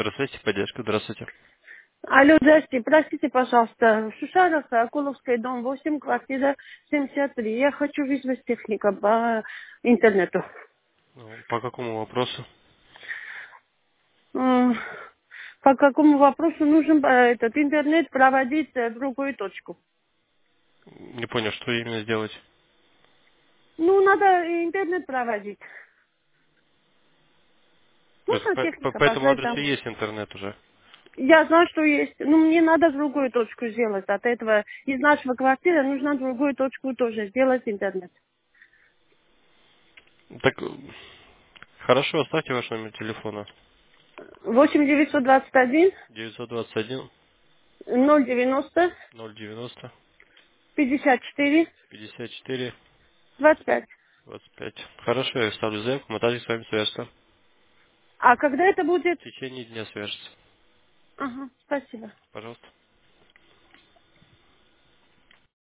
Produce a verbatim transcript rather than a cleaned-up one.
Центр связи, поддержка. Здравствуйте. Алло, здрасте, простите, пожалуйста. В Шушарах, Акуловская, дом восемь, квартира семьдесят три. Я хочу вызвать техника по интернету. Ну, по какому вопросу? М, По какому вопросу нужен э, этот интернет проводить э, в другую точку? Не понял, что именно сделать. Ну, надо интернет проводить. То есть Можно по, по- техника по этому позвать адресу там? есть интернет уже. Я знаю, что есть. Ну, мне надо другую точку сделать. От этого из нашего квартиры нужно другую точку тоже сделать интернет. Так, э, хорошо, оставьте ваш номер телефона. восемь девятьсот двадцать один девятьсот двадцать один ноль девяносто ноль девяносто пятьдесят четыре пятьдесят четыре двадцать пять. двадцать пять. Хорошо, я ставлю заявку, мы также с вами свяжется. А когда это будет? В течение дня свяжется. Ага, спасибо. Пожалуйста.